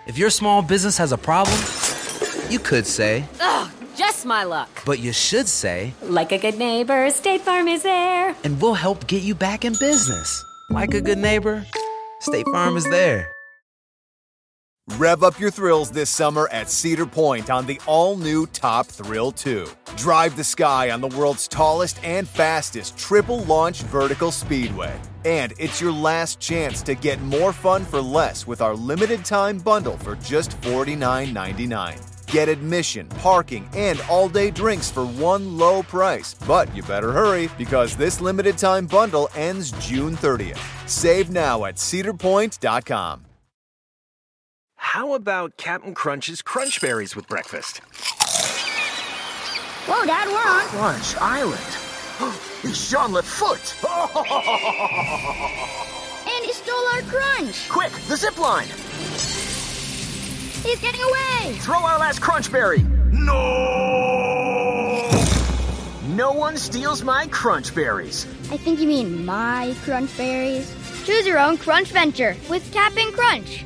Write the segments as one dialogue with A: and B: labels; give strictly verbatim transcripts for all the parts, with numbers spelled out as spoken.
A: If your small business has a problem, you could say,
B: ugh, just my luck.
A: But you should say,
C: like a good neighbor, State Farm is there.
A: And we'll help get you back in business. Like a good neighbor, State Farm is there.
D: Rev up your thrills this summer at Cedar Point on the all-new Top Thrill two. Drive the sky on the world's tallest and fastest triple-launch vertical speedway. And it's your last chance to get more fun for less with our limited-time bundle for just forty-nine ninety-nine. Get admission, parking, and all-day drinks for one low price. But you better hurry, because this limited-time bundle ends June thirtieth. Save now at cedar point dot com.
E: How about Captain Crunch's Crunch Berries with breakfast?
F: Whoa, Dad, we're on
E: Crunch Island. It's Jean-Lefort Foot.
F: And he stole our crunch.
E: Quick, the zip line.
F: He's getting away.
E: Throw our last Crunch Berry. No! No one steals my Crunch Berries.
F: I think you mean my Crunch Berries. Choose your own Crunch venture with Captain Crunch.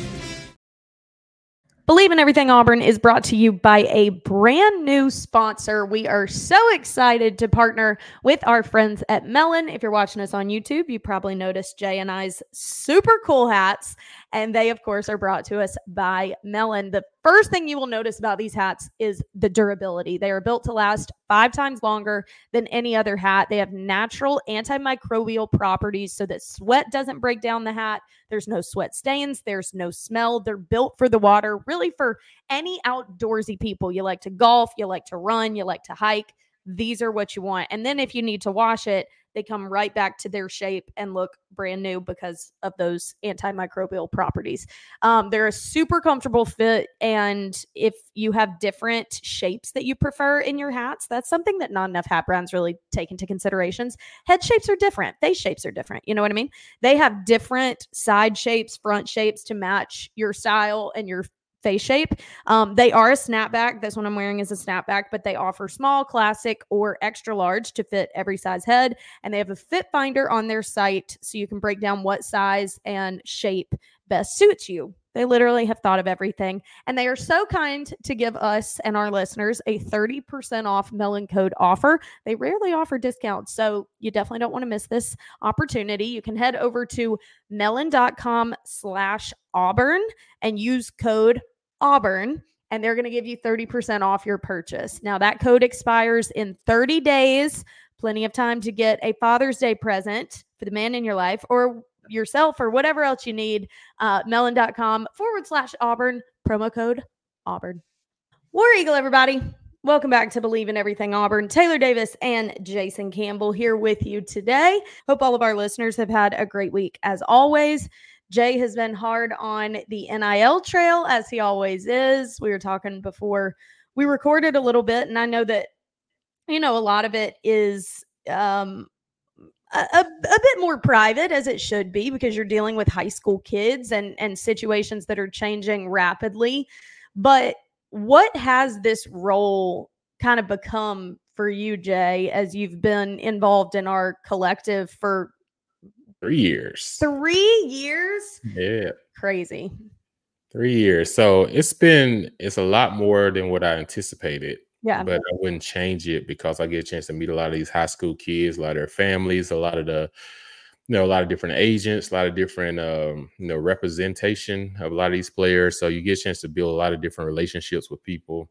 G: Believe in Everything Auburn is brought to you by a brand new sponsor. We are so excited to partner with our friends at Melon. If you're watching us on YouTube, you probably noticed Jay and I's super cool hats. And they, of course, are brought to us by Melon. The first thing you will notice about these hats is the durability. They are built to last five times longer than any other hat. They have natural antimicrobial properties so that sweat doesn't break down the hat. There's no sweat stains. There's no smell. They're built for the water, really for any outdoorsy people. You like to golf, you like to run, you like to hike. These are what you want. And then if you need to wash it, they come right back to their shape and look brand new because of those antimicrobial properties. Um, they're a super comfortable fit. And if you have different shapes that you prefer in your hats, that's something that not enough hat brands really take into considerations. Head shapes are different. Face shapes are different. You know what I mean? They have different side shapes, front shapes to match your style and your face shape. Um, they are a snapback. This one I'm wearing is a snapback, but they offer small, classic, or extra large to fit every size head. And they have a fit finder on their site so you can break down what size and shape best suits you. They literally have thought of everything. And they are so kind to give us and our listeners a thirty percent off Melon code offer. They rarely offer discounts, so you definitely don't want to miss this opportunity. You can head over to melon.com slash Auburn and use code Auburn, and they're going to give you thirty percent off your purchase. Now, that code expires in thirty days. Plenty of time to get a Father's Day present for the man in your life or yourself or whatever else you need. Uh, melon.com forward slash Auburn, promo code Auburn. War Eagle, everybody. Welcome back to Believe in Everything Auburn. Taylor Davis and Jason Campbell here with you today. Hope all of our listeners have had a great week as always. Jay has been hard on the N I L trail, as he always is. We were talking before we recorded a little bit, and I know that, you know, a lot of it is um, a, a, a bit more private, as it should be, because you're dealing with high school kids and, and situations that are changing rapidly. But what has this role kind of become for you, Jay, as you've been involved in our collective for
H: Three years.
G: Three years?
H: Yeah.
G: Crazy.
H: Three years. So it's been, it's a lot more than what I anticipated.
G: Yeah.
H: But I wouldn't change it because I get a chance to meet a lot of these high school kids, a lot of their families, a lot of the, you know, a lot of different agents, a lot of different, um, you know, representation of a lot of these players. So you get a chance to build a lot of different relationships with people.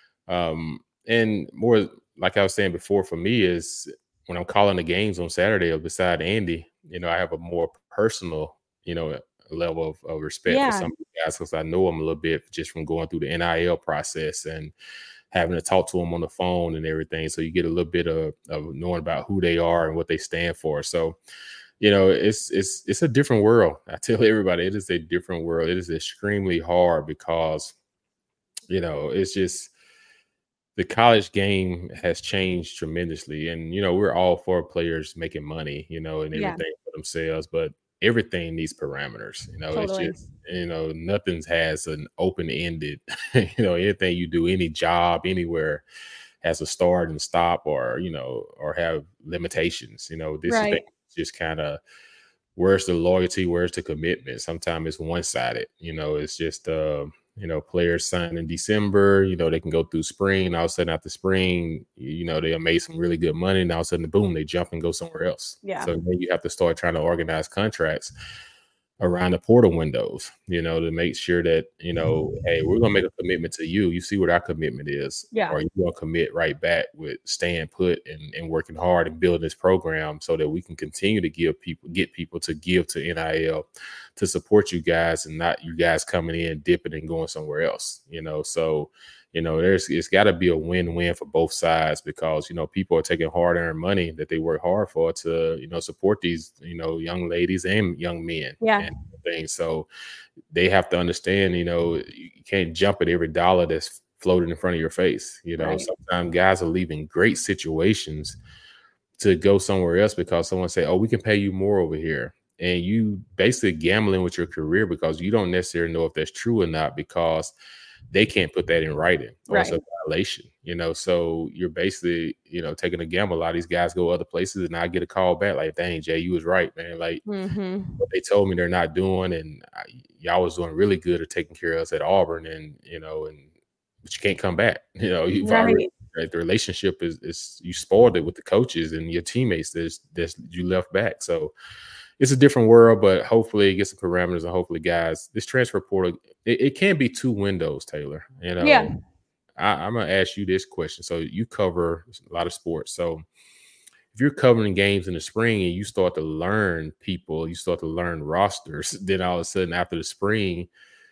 H: Um, and more, like I was saying before, for me is when I'm calling the games on Saturday beside Andy, you know, I have a more personal, you know, level of, of respect
G: Yeah.
H: for some of the guys because I know them a little bit just from going through the N I L process and having to talk to them on the phone and everything. So you get a little bit of, of knowing about who they are and what they stand for. So, you know, it's it's it's a different world. I tell everybody, it is a different world. It is extremely hard because, you know, it's just the college game has changed tremendously. And, you know, we're all for players making money, you know, and everything
G: Yeah.
H: for themselves. But everything needs parameters. You know,
G: Totally.
H: it's just, you know, nothing has an open-ended, you know, anything you do, any job, anywhere has a start and stop or, you know, or have limitations. You know, this
G: Right.
H: thing just kind of where's the loyalty? Where's the commitment? Sometimes it's one sided. You know, it's just uh, you know, players sign in December. You know, they can go through spring, and all of a sudden after spring, you know, they made some really good money, and all of a sudden, boom, they jump and go somewhere else.
G: Yeah.
H: So then you have to start trying to organize contracts around the portal windows, you know, to make sure that, you know, hey, we're going to make a commitment to you. You see what our commitment is.
G: Yeah.
H: Or you're going to commit right back with staying put and, and working hard and building this program so that we can continue to give people, get people to give to N I L to support you guys and not you guys coming in, dipping and going somewhere else, you know. So, you know, there's it's got to be a win-win for both sides because, you know, people are taking hard-earned money that they work hard for to, you know, support these, you know, young ladies and young men.
G: Yeah.
H: And things. So they have to understand, you know, you can't jump at every dollar that's floating in front of your face. You know,
G: Right.
H: sometimes guys are leaving great situations to go somewhere else because someone say, oh, we can pay you more over here. And you basically gambling with your career because you don't necessarily know if that's true or not because they can't put that in writing or
G: Right.
H: it's a violation, you know. So you're basically, you know, taking a gamble. A lot of these guys go other places and I get a call back like, dang, Jay, you was right, man. Like
G: Mm-hmm.
H: what they told me they're not doing, and I, y'all was doing really good at taking care of us at Auburn, and you know, and but you can't come back. You know, you've
G: Right.
H: already right, the relationship is is you spoiled it with the coaches and your teammates that's that's you left back. So it's a different world, but hopefully it gets the parameters and hopefully guys, this transfer portal, it, it can be two windows, Taylor. You know,
G: Yeah.
H: I, I'm gonna ask you this question. So you cover a lot of sports. So if you're covering games in the spring and you start to learn people, you start to learn rosters, then all of a sudden after the spring,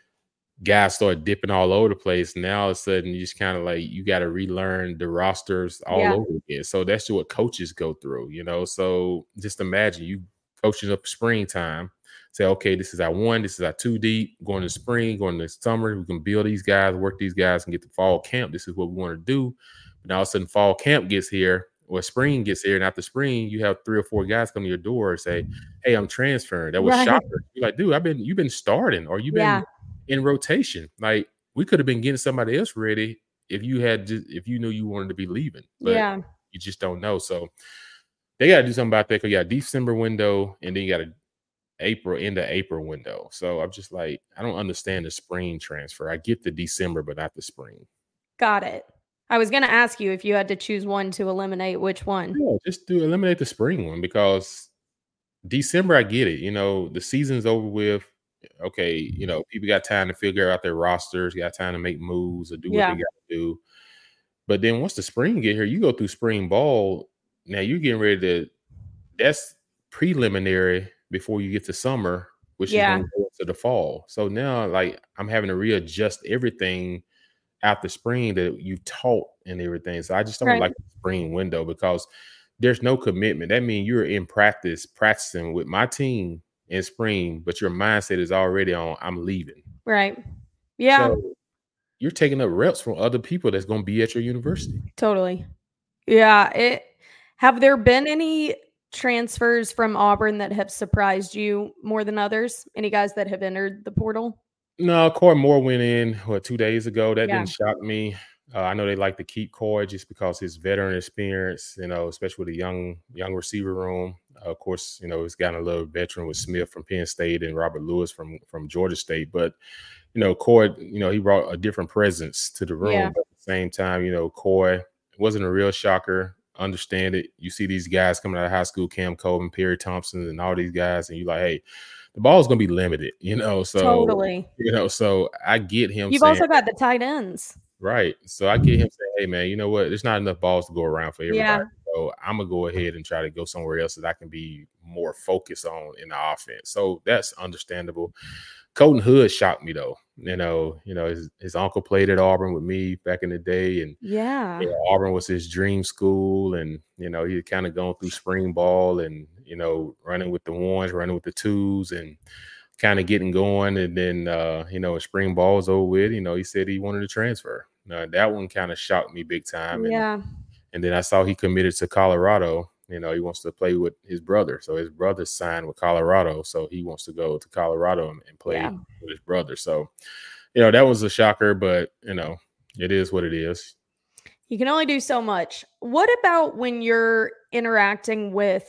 H: guys start dipping all over the place. Now all of a sudden you just kind of like you got to relearn the rosters all
G: Yeah.
H: over again. So that's just what coaches go through, you know. So just imagine you coaching up springtime, say, okay, this is our one, this is our two deep, going to spring, going to summer, we can build these guys, work these guys, and get to fall camp. This is what we want to do. But now all of a sudden fall camp gets here, or spring gets here, and after spring, you have three or four guys come to your door and say, hey, I'm transferring. That was
G: Right.
H: shocker. You're like, dude, I've been you've been starting or you've been
G: Yeah.
H: in rotation. Like we could have been getting somebody else ready if you had just, if you knew you wanted to be leaving, but
G: Yeah.
H: you just don't know. So they got to do something about that because you got a December window and then you got a April into April window. So I'm just like, I don't understand the spring transfer. I get the December, but not the spring.
G: Got it. I was going to ask you if you had to choose one to eliminate, which one?
H: Yeah, just do eliminate the spring one because December, I get it. You know, the season's over with. Okay, you know, people got time to figure out their rosters, got time to make moves or do what
G: Yeah.
H: they got to do. But then once the spring get here, you go through spring ball. Now you're getting ready to. That's preliminary before you get to summer, which
G: Yeah.
H: is going to go into the fall. So now, like, I'm having to readjust everything after spring that you taught and everything. So I just don't
G: Right.
H: like the spring window because there's no commitment. That means you're in practice, practicing with my team in spring, but your mindset is already on, I'm leaving.
G: Right. Yeah,
H: So you're taking up reps from other people that's going to be at your university.
G: totally. Yeah. It have there been any transfers from Auburn that have surprised you more than others? Any guys that have entered the portal?
H: No, Coy Moore went in, what, two days ago. That
G: Yeah.
H: didn't shock me. Uh, I know they like to keep Coy just because his veteran experience, you know, especially with a young young receiver room. Uh, of course, you know, he's gotten a little veteran with Smith from Penn State and Robert Lewis from from Georgia State. But, you know, Coy, you know, he brought a different presence to the room.
G: Yeah.
H: But at the same time, you know, Coy wasn't a real shocker. Understand it. You see these guys coming out of high school, Cam Coleman, Perry Thompson, and all these guys, and you're like, hey, the ball is going to be limited, you know. So,
G: Totally.
H: you know, so I get him
G: You've
H: saying,
G: also got the tight ends.
H: right. So I get him saying, hey, man, you know what? There's not enough balls to go around for everybody.
G: Yeah.
H: So I'm going to go ahead and try to go somewhere else that I can be more focused on in the offense. So that's understandable. Colton Hood shocked me, though. You know, you know, his, his uncle played at Auburn with me back in the day, and
G: Yeah.
H: you know, Auburn was his dream school, and you know, he had kind of gone through spring ball and you know, running with the ones, running with the twos, and kind of getting going. And then uh, you know, spring ball was over with. You know, he said he wanted to transfer. Now that one kind of shocked me big time. And,
G: Yeah.
H: and then I saw he committed to Colorado. You know, he wants to play with his brother. So his brother signed with Colorado. So he wants to go to Colorado and, and play
G: Yeah.
H: with his brother. So, you know, that was a shocker, but, you know, it is what it is.
G: You can only do so much. What about when you're interacting with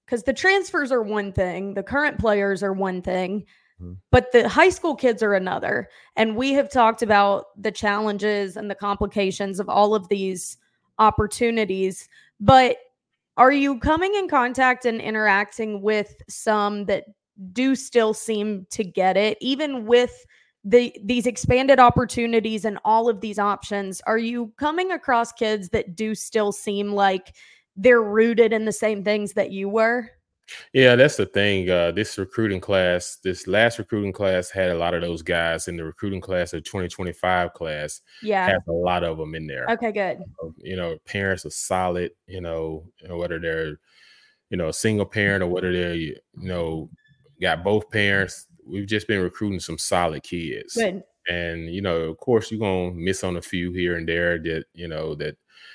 G: because the transfers are one thing, the current players are one thing,
H: mm-hmm.
G: but the high school kids are another. And we have talked about the challenges and the complications of all of these opportunities. But are you coming in contact and interacting with some that do still seem to get it, even with the these expanded opportunities and all of these options? Are you coming across kids that do still seem like they're rooted in the same things that you were?
H: Yeah, that's the thing. Uh, this recruiting class, this last recruiting class had a lot of those guys. In the recruiting class of twenty twenty-five class,
G: Yeah,
H: has a lot of them in there.
G: Okay, good.
H: You know, parents are solid, you know, whether they're, you know, a single parent or whether they're, you know, got both parents. We've just been recruiting some solid kids.
G: Good.
H: And, you know, of course, you're going to miss on a few here and there that, you know, that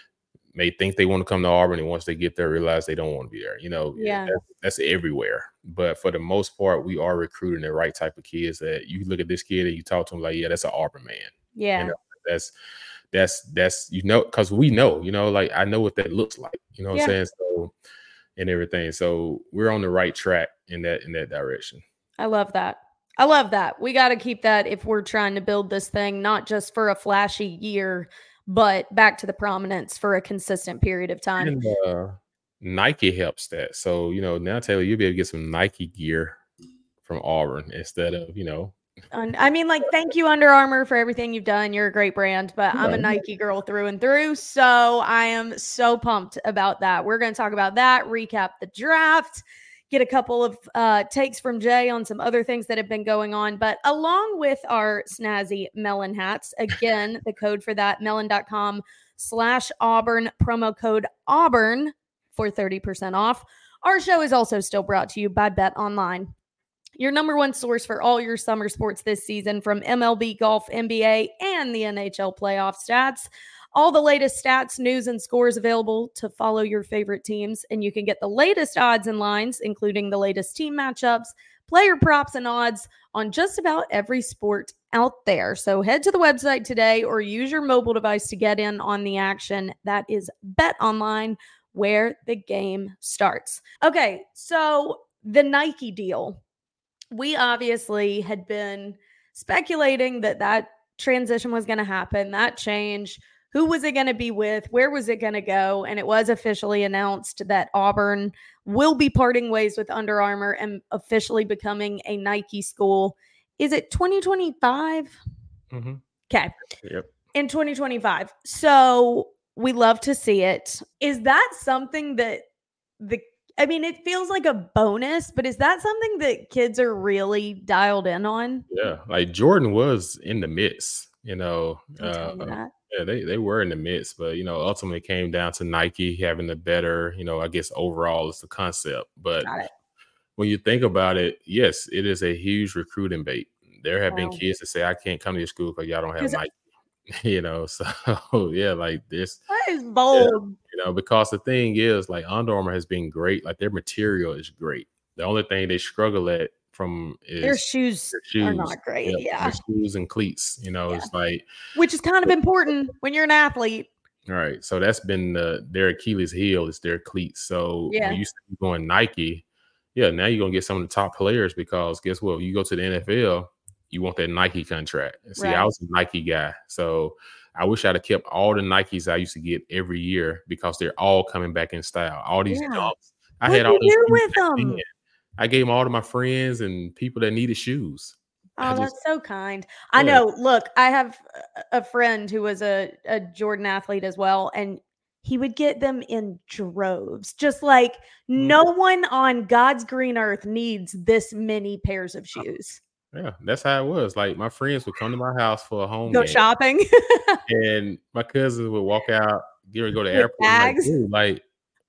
H: may think they want to come to Auburn, and once they get there, realize they don't want to be there. You know,
G: Yeah.
H: that's, that's everywhere. But for the most part, we are recruiting the right type of kids that you look at this kid and you talk to him like, yeah, that's an Auburn man.
G: Yeah.
H: You know, that's, that's, that's, you know, because we know, you know, like I know what that looks like, you know what
G: Yeah.
H: I'm saying? So, and everything. So we're on the right track in that, in that direction.
G: I love that. I love that. We got to keep that if we're trying to build this thing, not just for a flashy year, but back to the prominence for a consistent period of time.
H: And uh, Nike helps that. So, you know, now Taylor, you'll be able to get some Nike gear from Auburn instead of, you know.
G: And I mean, like, thank you, Under Armour, for everything you've done. You're a great brand, but I'm a Nike girl through and through. So I am so pumped about that. We're going to talk about that, recap the draft, get a couple of uh, takes from Jay on some other things that have been going on. But along with our snazzy Melon hats, again, the code for that, melon.com slash Auburn, promo code Auburn for thirty percent off. Our show is also still brought to you by Bet Online, your number one source for all your summer sports this season, from M L B, golf, N B A, and the N H L playoff stats. All the latest stats, news, and scores available to follow your favorite teams. And you can get the latest odds and lines, including the latest team matchups, player props, and odds on just about every sport out there. So head to the website today or use your mobile device to get in on the action. That is Bet Online, where the game starts. Okay, so the Nike deal. We obviously had been speculating that that transition was going to happen, that change. Who was it going to be with? Where was it going to go? And it was officially announced that Auburn will be parting ways with Under Armour and officially becoming a Nike school. Is it twenty twenty-five?
H: Mm-hmm.
G: Okay.
H: Yep.
G: In twenty twenty-five. So we love to see it. Is that something that the, I mean, it feels like a bonus, but is that something that kids are really dialed in on?
H: Yeah. Like Jordan was in the midst, you know.
G: Don't tell me
H: Uh,
G: that.
H: Yeah, they, they were in the midst, but, you know, ultimately it came down to Nike having the better, you know, I guess overall is the concept. But
G: Got it.
H: when you think about it, yes, it is a huge recruiting bait. There have been
G: Wow.
H: kids that say, I can't come to your school because y'all don't have
G: 'Cause-
H: Nike, you know. So, yeah, like this,
G: That is bold.
H: you know, because the thing is, like, Under Armour has been great. Like, their material is great. The only thing they struggle at from is
G: Their shoes,
H: their shoes.
G: are not great.
H: Yep,
G: Yeah.
H: their shoes and cleats, you know.
G: Yeah.
H: It's like,
G: Which is kind of important when you're an athlete.
H: all right, so that's been the, their Achilles heel is their cleats. So
G: Yeah.
H: when you start going Nike, yeah, now you're gonna get some of the top players because guess what? You go to the N F L, you want that Nike contract. And see,
G: Right.
H: I was a Nike guy, so I wish I'd have kept all the Nikes I used to get every year because they're all coming back in style. All these
G: Yeah.
H: dunks, I
G: What'd
H: had all
G: you
H: these
G: do
H: shoes
G: with
H: back
G: them?
H: then. I gave them all to my friends and people that needed shoes.
G: Oh,
H: I just-
G: that's so kind. I
H: Yeah.
G: know. Look, I have a- a friend who was a, a Jordan athlete as well, and he would get them in droves. Just like
H: Mm-hmm.
G: no one on God's green earth needs this many pairs of shoes.
H: Yeah, that's how it was. Like my friends would come to my house for a home
G: Go
H: game.
G: shopping.
H: And my cousins would walk out, get ready to go to the
G: With
H: airport. I'm like,
G: bags?
H: "Dude, like,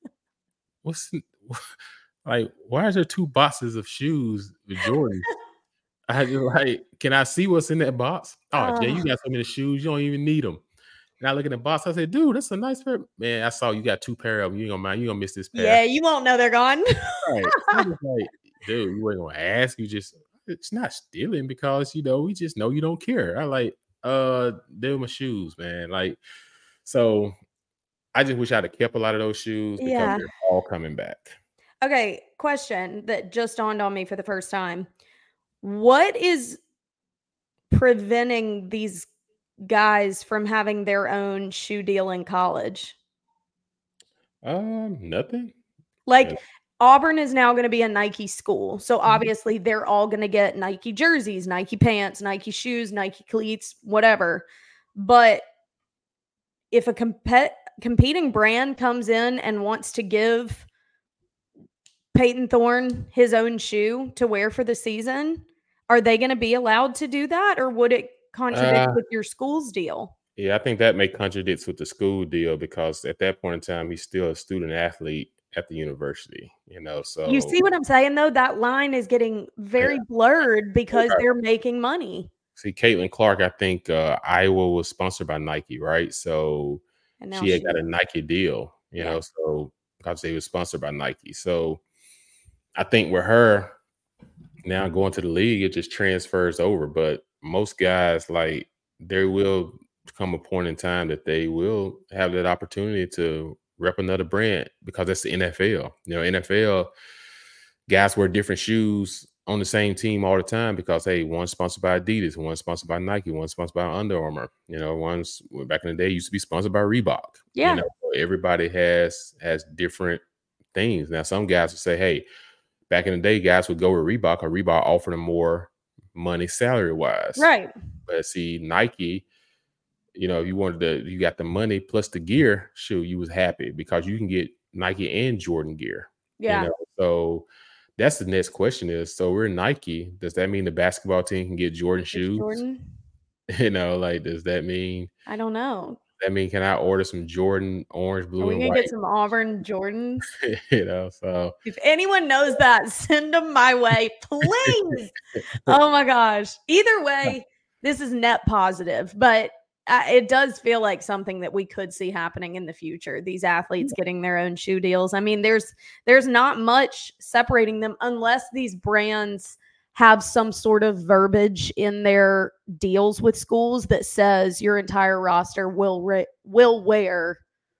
H: what's like? Why is there two boxes of shoes with Jordan? I had to like, can I see what's in that box? Oh, Jay, you
G: Oh.
H: got so many shoes, you don't even need them. And I look in the box, I said, dude, that's a nice pair. Man, I saw you got two pair of them. You ain't gonna mind, you gonna miss this pair.
G: Yeah, you won't know they're gone.
H: Right. I was like, dude, you ain't gonna ask. You just, it's not stealing because you know we just know you don't care. I like, uh, they're my shoes, man. Like, so I just wish I'd have kept a lot of those shoes because
G: Yeah.
H: they're all coming back.
G: Okay, question that just dawned on me for the first time. What is preventing these guys from having their own shoe deal in college?
H: Um, nothing.
G: Like
H: Yeah.
G: Auburn is now going to be a Nike school. So
H: Mhm.
G: obviously they're all going to get Nike jerseys, Nike pants, Nike shoes, Nike cleats, whatever. But if a compet- competing brand comes in and wants to give Peyton Thorne his own shoe to wear for the season, are they going to be allowed to do that, or would it contradict
H: Uh,
G: with your school's deal?
H: yeah, I think that may contradict with the school deal because at that point in time, he's still a student athlete at the university, you know.
G: You
H: So
G: see what I'm saying, though? That line is getting very blurred because
H: Right.
G: they're making money.
H: See, Caitlin Clark, I think uh, Iowa was sponsored by Nike, right? So
G: And now
H: she had
G: she-
H: got a Nike deal, you
G: Yeah.
H: know, so because they were sponsored by Nike. So I think with her now going to the league, it just transfers over. But most guys, like, there will come a point in time that they will have that opportunity to rep another brand because that's the N F L. You know, N F L guys wear different shoes on the same team all the time because, hey, one's sponsored by Adidas, one's sponsored by Nike, one's sponsored by Under Armour. You know, one's back in the day used to be sponsored by Reebok.
G: Yeah.
H: You know, so everybody has has different things. Now, some guys will say, hey, back in the day, guys would go with Reebok or Reebok offered them more money salary wise.
G: Right.
H: But see, Nike, you know, you wanted the you got the money plus the gear, shoot, you was happy because you can get Nike and Jordan gear.
G: Yeah.
H: You know? So that's the next question is, so we're Nike. Does that mean the basketball team can get Jordan shoes?
G: Jordan?
H: You know, like, does that mean
G: I don't know.
H: that mean can I order some Jordan orange,
G: Are
H: blue,
G: we
H: and
G: gonna
H: white?
G: get some Auburn Jordans?
H: You know, so
G: If anyone knows that, send them my way, please. Oh my gosh. Either way, this is net positive, but uh, it does feel like something that we could see happening in the future. These athletes getting their own shoe deals. I mean, there's there's not much separating them unless these brands have some sort of verbiage in their deals with schools that says your entire roster will re- will wear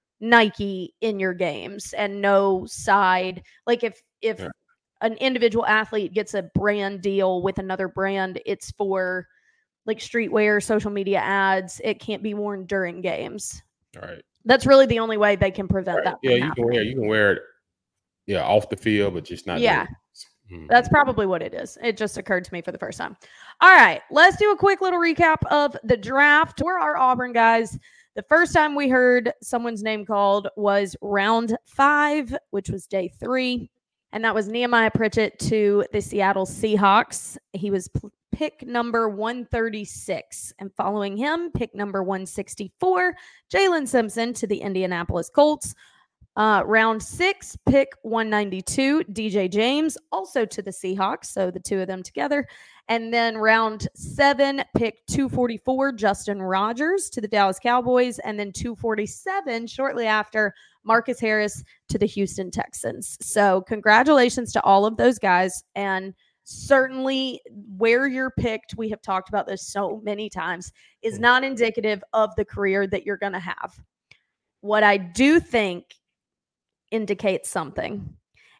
G: Nike in your games and no side. Like if if
H: Yeah.
G: an individual athlete gets a brand deal with another brand, it's for like streetwear, social media ads. It can't be worn during games.
H: all right.
G: That's really the only way they can prevent
H: Right.
G: that.
H: Yeah,
G: from
H: you can wear
G: happening.
H: you can wear it, yeah, off the field, but just not.
G: Yeah.
H: during- Mhm.
G: That's probably what it is. It just occurred to me for the first time. All right, let's do a quick little recap of the draft. For our Auburn guys, the first time we heard someone's name called was round five, which was day three. And that was Nehemiah Pritchett to the Seattle Seahawks. He was p- pick number one thirty-six. And following him, pick number one sixty-four, Jalen Simpson to the Indianapolis Colts. Uh, round six, pick one ninety-two, D J James, also to the Seahawks. So the two of them together. And then round seven, pick two forty-four, Justin Rogers to the Dallas Cowboys. And then two forty-seven, shortly after, Marcus Harris to the Houston Texans. So congratulations to all of those guys. And certainly where you're picked, we have talked about this so many times, is not indicative of the career that you're going to have. What I do think indicates something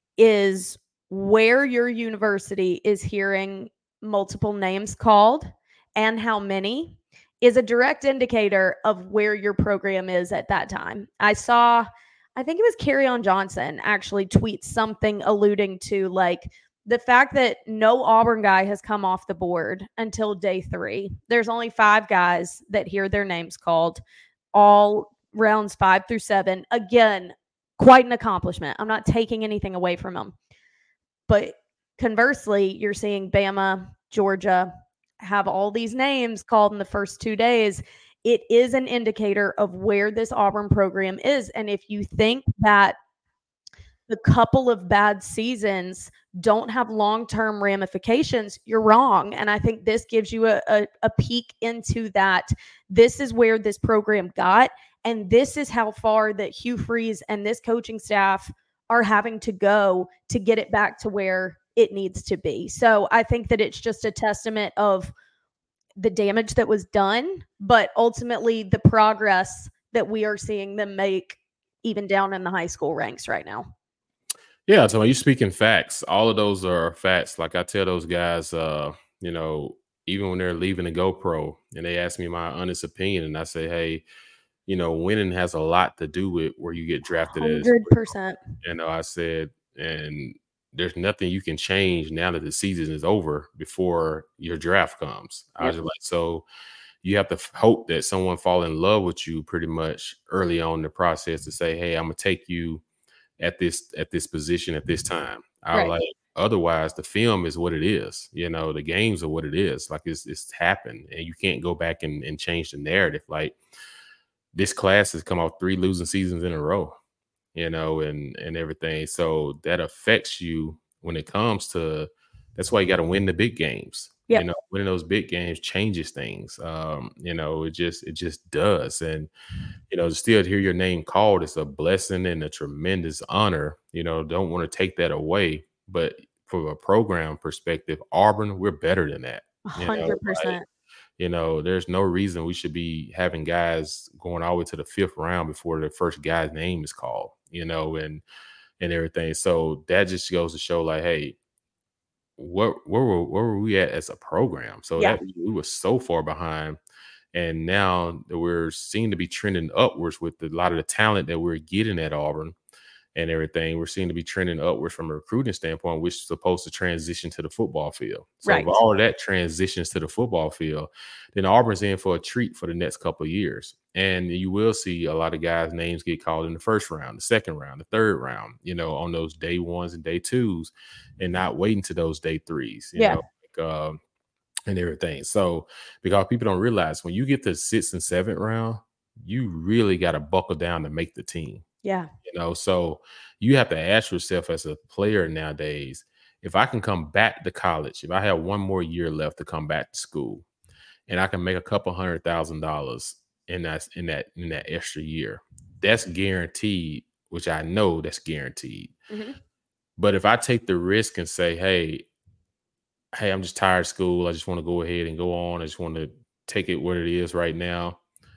G: is where your university is hearing multiple names called and how many is a direct indicator of where your program is at that time. I saw, I think it was Kerryon Johnson actually tweet something alluding to like the fact that no Auburn guy has come off the board until day three. There's only five guys that hear their names called, all rounds five through seven. Again, quite an accomplishment. I'm not taking anything away from them. But conversely, you're seeing Bama, Georgia have all these names called in the first two days. It is an indicator of where this Auburn program is. And if you think that the couple of bad seasons don't have long-term ramifications, you're wrong. And I think this gives you a, a, a peek into that. This is where this program got. And this is how far that Hugh Freeze and this coaching staff are having to go to get it back to where it needs to be. So I think that it's just a testament of the damage that was done, but ultimately the progress that we are seeing them make even down in the high school ranks right now.
H: Yeah, so you speaking facts. All of those are facts. Like I tell those guys, uh, you know, even when they're leaving the GoPro and they ask me my honest opinion, and I say, hey, you know, winning has a lot to do with where you get drafted as.
G: one hundred percent.
H: You know, I said, and there's nothing you can change now that the season is over before your draft comes. I was
G: Yep.
H: just like, so you have to f- hope that someone fall in love with you pretty much early on in the process to say, hey, I'm gonna take you at this at this position at this time. I
G: Right.
H: like otherwise the film is what it is. You know, the games are what it is. Like it's it's happened and you can't go back and, and change the narrative. Like this class has come off three losing seasons in a row, you know, and and everything. So that affects you when it comes to that's why you got to win the big games.
G: Yep.
H: You know, winning those big games changes things. Um, you know, it just it just does. And you know, to still hear your name called is a blessing and a tremendous honor. You know, don't want to take that away. But from a program perspective, Auburn, we're better than that. You know,
G: one hundred percent.
H: like, you know, there's no reason we should be having guys going all the way to the fifth round before the first guy's name is called, you know, and and everything. So that just goes to show like, hey, what where were where were we at as a program? So
G: Yeah.
H: that we were so far behind. And now that we're seem to be trending upwards with a lot of the talent that we're getting at Auburn and everything. We're seeing to be trending upwards from a recruiting standpoint, which is supposed to transition to the football field. So
G: Right.
H: if all of that transitions to the football field, then Auburn's in for a treat for the next couple of years. And you will see a lot of guys' names get called in the first round, the second round, the third round, you know, on those day ones and day twos and not waiting to those day threes, you
G: Yeah.
H: know, like, um, and everything. So because people don't realize when you get to sixth and seventh round, you really got to buckle down to make the team.
G: Yeah.
H: You know, so you have to ask yourself as a player nowadays, if I can come back to college, if I have one more year left to come back to school, and I can make a couple hundred thousand dollars in that in that in that extra year, that's guaranteed, which I know that's guaranteed.
G: Mhm.
H: But if I take the risk and say, hey, hey, I'm just tired of school, I just want to go ahead and go on, I just want to take it what it is right now,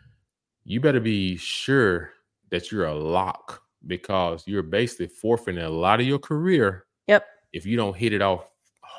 H: you better be sure that you're a lock because you're basically forfeiting a lot of your career
G: Yep.
H: if you don't hit it off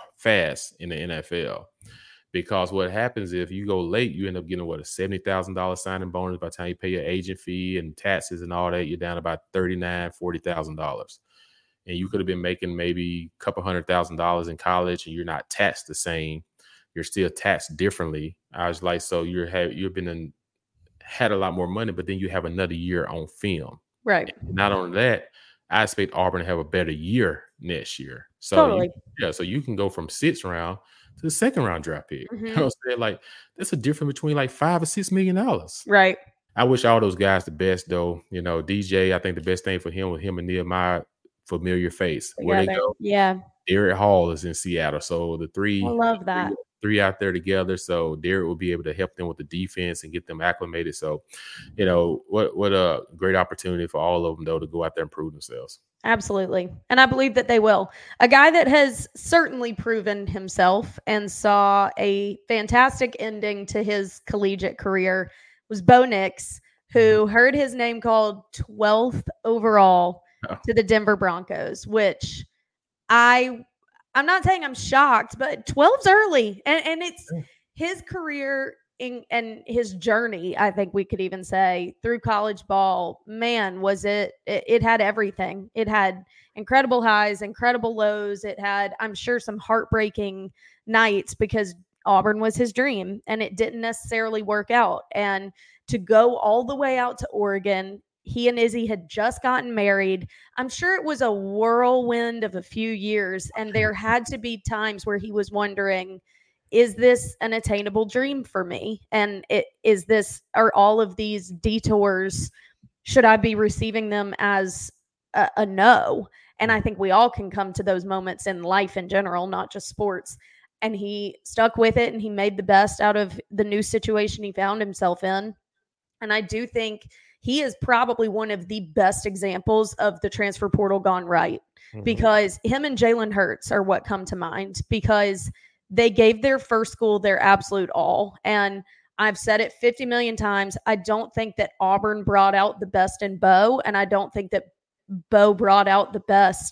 H: fast in the N F L. Because what happens if you go late, you end up getting what a seventy thousand dollars signing bonus by the time you pay your agent fee and taxes and all that, you're down about thirty-nine thousand dollars, forty thousand dollars. And you could have been making maybe a couple hundred thousand dollars in college and you're not taxed the same. You're still taxed differently. I was like, so you're have you've been in had a lot more money, but then you have another year on film.
G: Right.
H: And not only that, I expect Auburn to have a better year next year. So
G: Totally.
H: you, yeah, so you can go from sixth round to the second round draft pick.
G: Mhm.
H: You know what I'm saying? Like that's a difference between like five or six million dollars.
G: Right.
H: I wish all those guys the best though. You know, D J, I think the best thing for him with him and Nehemiah, familiar face. Where they
G: Together.
H: go,
G: Yeah.
H: Derek Hall is in Seattle. So the three
G: I love that.
H: three, three out there together. So Derek will be able to help them with the defense and get them acclimated. So, you know, what what a great opportunity for all of them though to go out there and prove themselves.
G: Absolutely. And I believe that they will. A guy that has certainly proven himself and saw a fantastic ending to his collegiate career was Bo Nix, who heard his name called twelfth overall
H: Oh.
G: to the Denver Broncos, which I I'm not saying I'm shocked, but twelve's early. And and it's
H: Yeah.
G: his career in, and his journey, I think we could even say, through college ball, man, was it, it, it had everything. It had incredible highs, incredible lows. It had, I'm sure, some heartbreaking nights because Auburn was his dream and it didn't necessarily work out. And to go all the way out to Oregon, he and Izzy had just gotten married. I'm sure it was a whirlwind of a few years. And there had to be times where he was wondering, is this an attainable dream for me? And it is this, are all of these detours, should I be receiving them as a, a no? And I think we all can come to those moments in life in general, not just sports. And he stuck with it and he made the best out of the new situation he found himself in. And I do think he is probably one of the best examples of the transfer portal gone right, mm-hmm. because him and Jalen Hurts are what come to mind because they gave their first school their absolute all. And I've said it fifty million times. I don't think that Auburn brought out the best in Bo, and I don't think that Bo brought out the best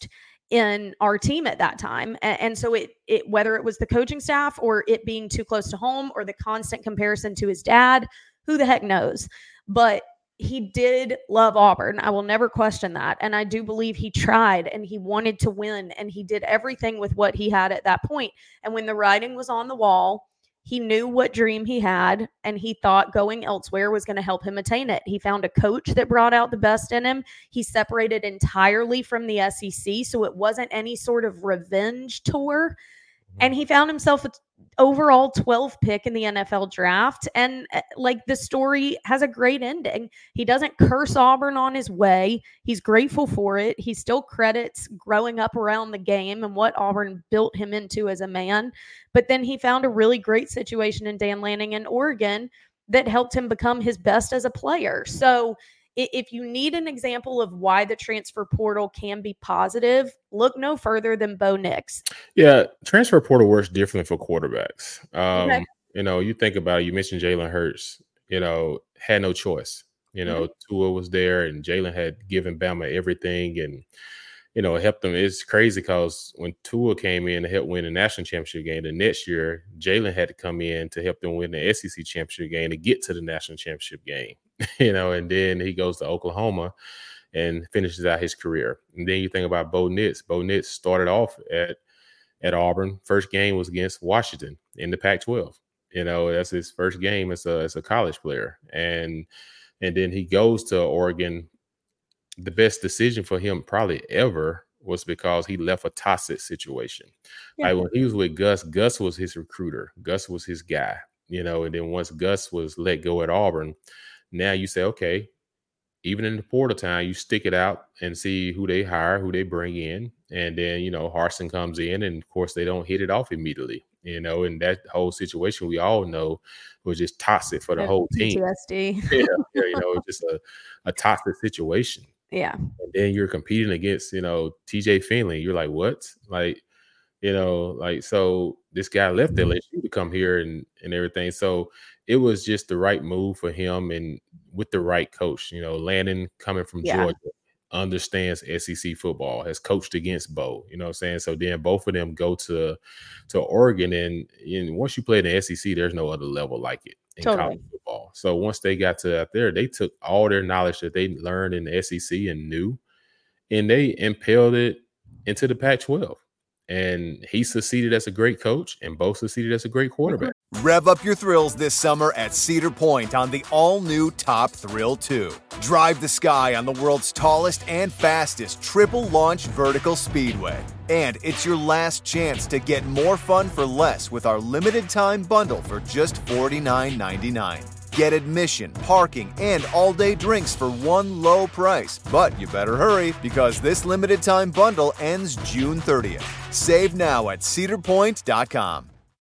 G: in our team at that time. And, and so it, it, whether it was the coaching staff or it being too close to home or the constant comparison to his dad, who the heck knows? But he did love Auburn. I will never question that. And I do believe he tried and he wanted to win and he did everything with what he had at that point. And when the writing was on the wall, he knew what dream he had, and he thought going elsewhere was going to help him attain it. He found a coach that brought out the best in him. He separated entirely from the S E C, so it wasn't any sort of revenge tour. And he found himself an overall twelfth pick in the N F L draft. And like the story has a great ending. He doesn't curse Auburn on his way. He's grateful for it. He still credits growing up around the game and what Auburn built him into as a man. But then he found a really great situation in Dan Lanning in Oregon that helped him become his best as a player. So if you need an example of why the transfer portal can be positive, look no further than Bo Nix.
H: Yeah, transfer portal works differently for quarterbacks. Um,
G: Okay.
H: You know, you think about it, you mentioned Jalen Hurts, you know, had no choice. You know, mm-hmm. Tua was there and Jalen had given Bama everything and, you know, helped them. It's crazy because when Tua came in to help win the national championship game, the next year, Jalen had to come in to help them win the S E C championship game to get to the national championship game. You know, and then he goes to Oklahoma and finishes out his career. And then you think about Bo Nix. Bo Nix started off at at Auburn. First game was against Washington in the Pac twelve. You know, that's his first game as a as a college player. And and then he goes to Oregon. The best decision for him probably ever was because he left a toxic situation. Yeah. Like when he was with Gus, Gus was his recruiter. Gus was his guy. You know, and then once Gus was let go at Auburn, now you say, okay, even in the portal time, you stick it out and see who they hire, who they bring in. And then, you know, Harsin comes in and, of course, they don't hit it off immediately, you know, and that whole situation we all know was just toxic for the yeah, whole team.
G: P T S D.
H: yeah, yeah, you know, just a, a toxic situation.
G: Yeah.
H: And then you're competing against, you know, T J Finley. You're like, what? Like, you know, like, so this guy left L S U to come here and, and everything. So it was just the right move for him and with the right coach. You know, Lanning coming from yeah. Georgia, understands S E C football, has coached against Bo, you know what I'm saying? So then both of them go to to Oregon, and, and once you play in the S E C, there's no other level like it in totally. college football. So once they got to out there, they took all their knowledge that they learned in the S E C and knew, and they impelled it into the Pac twelve. And he succeeded as a great coach, and Bo succeeded as a great quarterback.
D: Rev up your thrills this summer at Cedar Point on the all-new Top Thrill two. Drive the sky on the world's tallest and fastest triple-launch vertical speedway. And it's your last chance to get more fun for less with our limited-time bundle for just forty-nine ninety-nine. Get admission, parking, and all-day drinks for one low price. But you better hurry, because this limited-time bundle ends June thirtieth. Save now at cedar point dot com.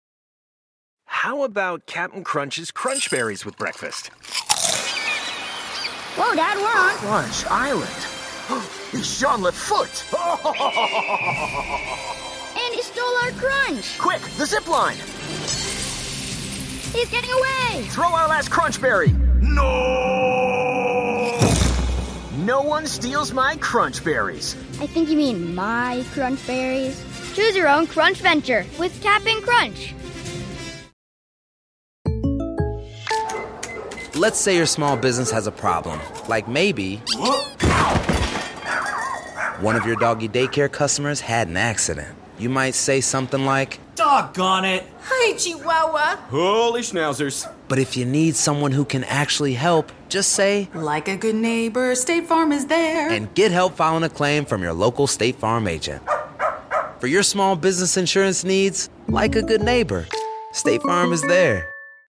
E: How about Captain Crunch's Crunch Berries with breakfast?
F: Whoa, Dad, we're on
B: Crunch Island. It's Jean Lafoot.
F: And he stole our crunch.
B: Quick, the zip line.
F: He's getting away.
B: Throw our last Crunch Berry. No! No one steals my Crunch Berries.
F: I think you mean my Crunch Berries. Choose your own Crunch venture with Cap'n Crunch.
A: Let's say your small business has a problem, like maybe one of your doggy daycare customers had an accident. You might say something like,
I: "Doggone it!
J: Hi, Chihuahua!"
I: Holy schnauzers.
A: But if you need someone who can actually help, just say,
J: "Like a good neighbor, State Farm is there."
A: And get help filing a claim from your local State Farm agent. For your small business insurance needs, like a good neighbor, State Farm is there.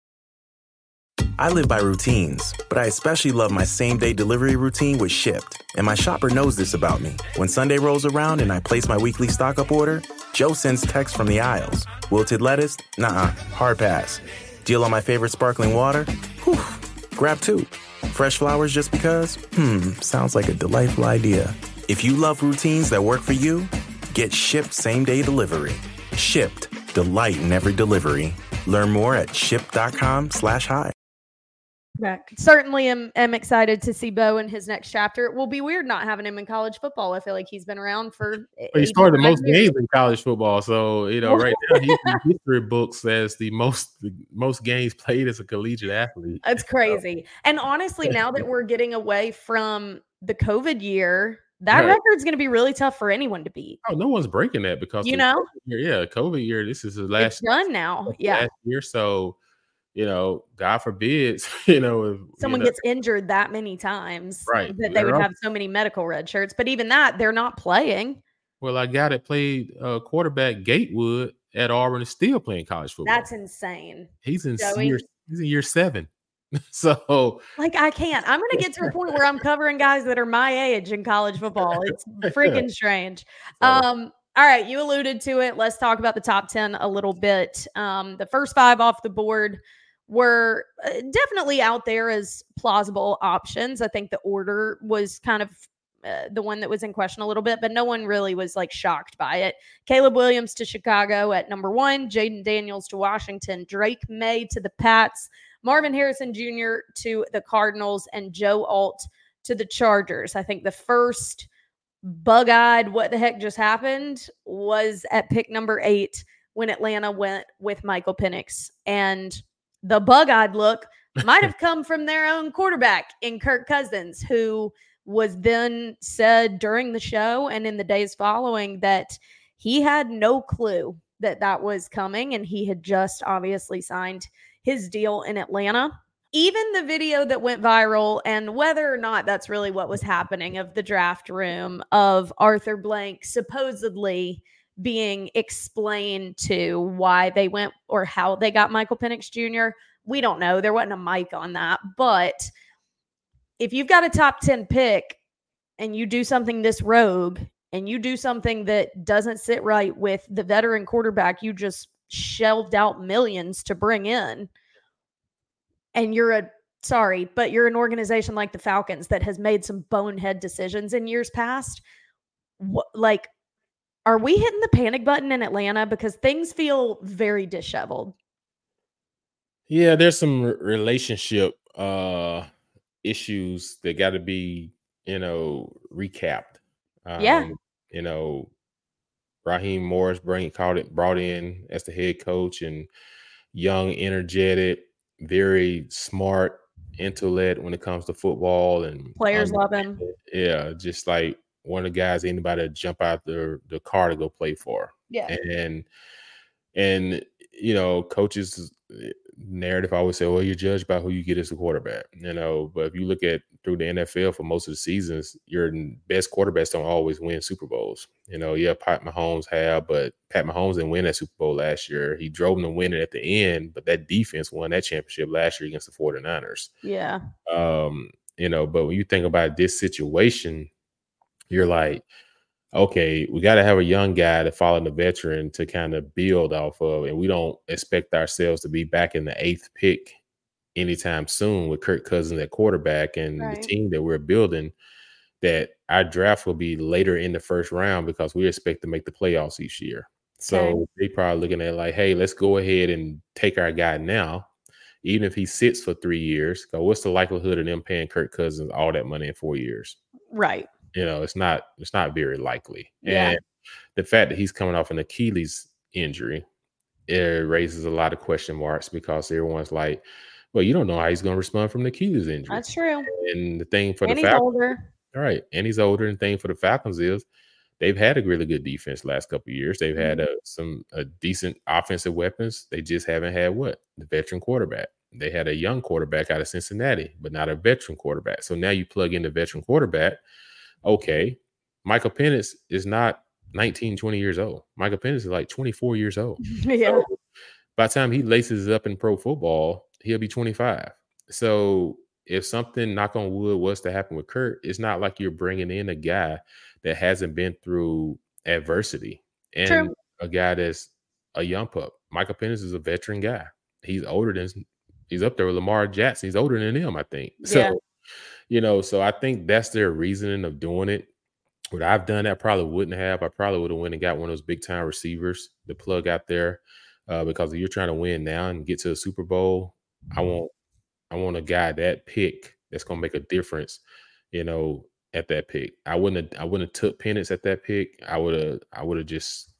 K: I live by routines, but I especially love my same-day delivery routine with Shipt. And my shopper knows this about me. When Sunday rolls around and I place my weekly stock-up order, Joe sends texts from the aisles. Wilted lettuce? Nuh-uh, hard pass. Deal on my favorite sparkling water? Whew, grab two. Fresh flowers just because? Hmm, sounds like a delightful idea. If you love routines that work for you, get Shipt same-day delivery. Shipt, delight in every delivery. Learn more at shipt.com slash hi.
G: quarterback. Certainly am, am excited to see Bo in his next chapter. It will be weird not having him in college football. I feel like he's been around for
H: He started the most
G: years.
H: games in college football. So, you know, right now he's in history books as the most the most games played as a collegiate athlete.
G: That's crazy. And honestly, now that we're getting away from the COVID year, that
H: Right.
G: record's going to be really tough for anyone to beat.
H: Oh, no one's breaking that because
G: You
H: the
G: know?
H: COVID year, yeah, COVID year. This is the
G: It's
H: last
G: done now. Yeah.
H: last year. So, you know, God forbid, you know, if
G: Someone
H: you know,
G: gets injured that many times
H: Right.
G: that they would
H: They're
G: have so many medical red shirts. But even that, they're not playing.
H: Well, I got it. Played uh, quarterback Gatewood at Auburn is still playing college football.
G: That's insane.
H: He's in
G: Joey.
H: year he's in year seven. So
G: Like, I can't. I'm going to get to a point where I'm covering guys that are my age in college football. It's freaking strange. Um, all right, you alluded to it. Let's talk about the top ten a little bit. Um, the first five off the board were uh, definitely out there as plausible options. I think the order was kind of uh, the one that was in question a little bit, but no one really was like shocked by it. Caleb Williams to Chicago at number one, Jaden Daniels to Washington, Drake May to the Pats, Marvin Harrison Junior to the Cardinals, and Joe Alt to the Chargers. I think the first bug-eyed what the heck just happened was at pick number eight when Atlanta went with Michael Penix. And the bug-eyed look might have come from their own quarterback in Kirk Cousins, who was then said during the show and in the days following that he had no clue that that was coming, and he had just obviously signed his deal in Atlanta. Even the video that went viral, and whether or not that's really what was happening, of the draft room of Arthur Blank supposedly being explained to why they went or how they got Michael Penix Junior We don't know. There wasn't a mic on that. But if you've got a top ten pick and you do something this rogue and you do something that doesn't sit right with the veteran quarterback you just shelved out millions to bring in, and you're a sorry, but you're an organization like the Falcons that has made some bonehead decisions in years past, what, like, are we hitting the panic button in Atlanta? Because things feel very disheveled.
H: Yeah, there's some r- relationship uh issues that got to be, you know, recapped. Um,
G: Yeah.
H: You know, Raheem Morris bring called it brought in as the head coach, and young, energetic, very smart intellect when it comes to football, and
G: Players
H: um,
G: love him.
H: yeah, just like one of the guys anybody would jump out the the car to go play for.
G: Yeah.
H: And and you know, coaches narrative, I always say, well, you're judged by who you get as a quarterback, you know. But if you look at through the N F L for most of the seasons, your best quarterbacks don't always win Super Bowls. You know, yeah, Pat Mahomes have, but Pat Mahomes didn't win that Super Bowl last year. He drove them to win it at the end, but that defense won that championship last year against the forty-niners.
G: Yeah.
H: Um, you know, but when you think about this situation, you're like, okay, we got to have a young guy to follow the veteran to kind of build off of, and we don't expect ourselves to be back in the eighth pick anytime soon with Kirk Cousins at quarterback and
G: Right.
H: the team that we're building, that our draft will be later in the first round because we expect to make the playoffs each year. So
G: Okay.
H: they probably looking at like, hey, let's go ahead and take our guy now, even if he sits for three years. Because what's the likelihood of them paying Kirk Cousins all that money in four years?
G: Right.
H: You know, it's not it's not very likely.
G: Yeah.
H: And the fact that he's coming off an Achilles injury, it raises a lot of question marks because everyone's like, well, you don't know how he's going to respond from the Achilles injury.
G: That's true.
H: And the thing for
G: And
H: the
G: he's
H: Falcons,
G: older.
H: all right, and he's older. And the thing for the Falcons is they've had a really good defense last couple of years. They've had
G: Mm-hmm.
H: a, some a decent offensive weapons. They just haven't had what? The veteran quarterback. They had a young quarterback out of Cincinnati, but not a veteran quarterback. So now you plug in the veteran quarterback. Okay, Michael Penix is not nineteen, twenty years old. Michael Penix is like twenty-four years old.
G: Yeah.
H: So by the time he laces up in pro football, he'll be twenty-five. So if something, knock on wood, was to happen with Kurt, it's not like you're bringing in a guy that hasn't been through adversity and
G: True.
H: a guy that's a young pup. Michael Penix is a veteran guy. He's older than he's up there with Lamar Jackson. He's older than him, I think. So,
G: Yeah.
H: you know, so I think that's their reasoning of doing it. Would I've done that? Probably wouldn't have. I probably would have went and got one of those big time receivers to plug out there uh, because if you're trying to win now and get to a Super Bowl, I want I want a guy that pick that's gonna make a difference, you know, at that pick. I wouldn't have I wouldn't have took Penix at that pick. I would have I would have just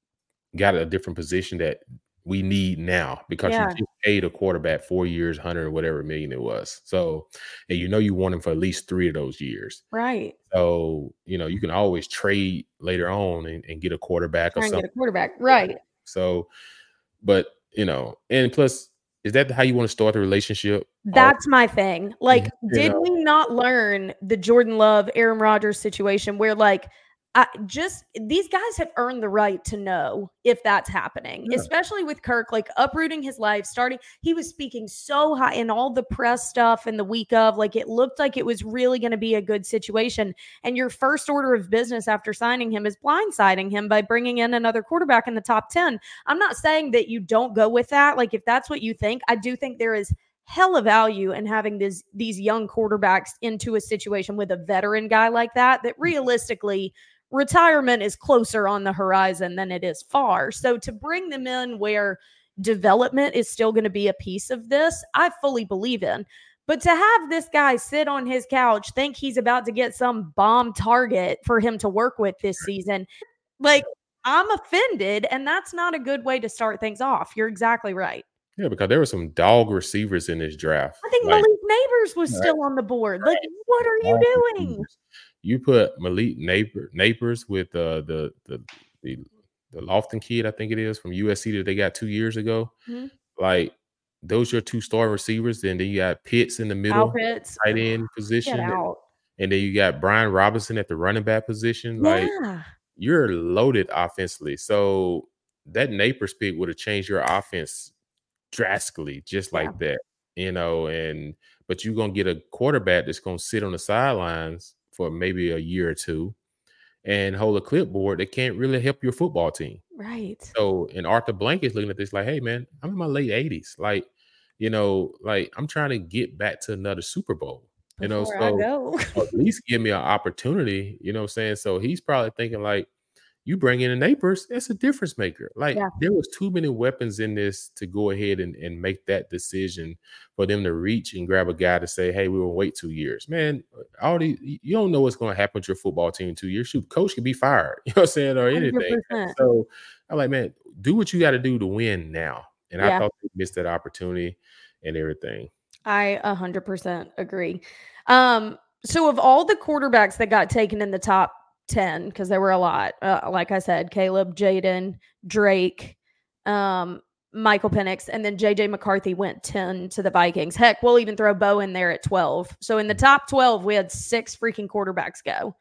H: got a different position that we need now because
G: Yeah.
H: you just paid a quarterback four years, hundred or whatever million it was. So, and you know you want him for at least three of those years.
G: Right.
H: So, you know, you can always trade later on and, and get a quarterback
G: Try
H: or
G: and
H: something.
G: get a quarterback. Right.
H: So, but you know, and plus, is that how you want to start the relationship?
G: That's my thing. Like,
H: You
G: did
H: know.
G: we not learn the Jordan Love, Aaron Rodgers situation where, like, I just these guys have earned the right to know if that's happening,
H: Yeah.
G: especially with Kirk, like uprooting his life, starting. He was speaking so high in all the press stuff in the week of, like, it looked like it was really going to be a good situation. And your first order of business after signing him is blindsiding him by bringing in another quarterback in the top ten. I'm not saying that you don't go with that. Like, if that's what you think, I do think there is hella value in having these these young quarterbacks into a situation with a veteran guy like that, that realistically retirement is closer on the horizon than it is far. So to bring them in where development is still going to be a piece of this, I fully believe in. But to have this guy sit on his couch, think he's about to get some bomb target for him to work with this season, like, I'm offended, and that's not a good way to start things off. You're exactly right.
H: Yeah, because there were some dog receivers in this draft.
G: I think
H: Like,
G: Malik Neighbors was
H: Right.
G: still on the board. Like, what are you
H: dog
G: doing?
H: receivers. You put Malik Neighbor, Neighbors with uh, the the the the Lofton kid, I think it is, from U S C that they got two years ago.
G: Mhm.
H: Like, those are your two star receivers. Then you got Pitts in the
G: Kyle
H: middle,
G: Pitts.
H: tight end
G: Get
H: position, and,
G: out.
H: and then you got Brian Robinson at the running back position. Like,
G: Yeah.
H: you're loaded offensively. So that Neighbors pick would have changed your offense drastically, just like
G: Yeah.
H: that, you know. And but you're gonna get a quarterback that's gonna sit on the sidelines for maybe a year or two and hold a clipboard that can't really help your football team.
G: Right.
H: So, and Arthur Blank is looking at this like, hey man, I'm in my late eighties. Like, you know, like I'm trying to get back to another Super Bowl. You know,
G: Before I
H: so
G: go.
H: at least give me an opportunity, you know what I'm saying? So he's probably thinking like, you bring in the Neighbors, that's a difference maker. Like,
G: Yeah.
H: there was too many weapons in this to go ahead and, and make that decision for them to reach and grab a guy to say, hey, we will wait two years. Man, all these, you don't know what's going to happen with your football team in two years. Shoot, coach could be fired, you know what I'm saying, or anything.
G: one hundred percent.
H: So I'm like, man, do what you got to do to win now. And I
G: Yeah.
H: thought they missed that opportunity and everything.
G: I one hundred percent agree. Um, so of all the quarterbacks that got taken in the top ten, because there were a lot, uh, like I said, Caleb, Jaden, Drake, um, Michael Penix, and then J J McCarthy went ten to the Vikings. Heck, we'll even throw Bo in there at twelve. So in the top twelve, we had six freaking quarterbacks go.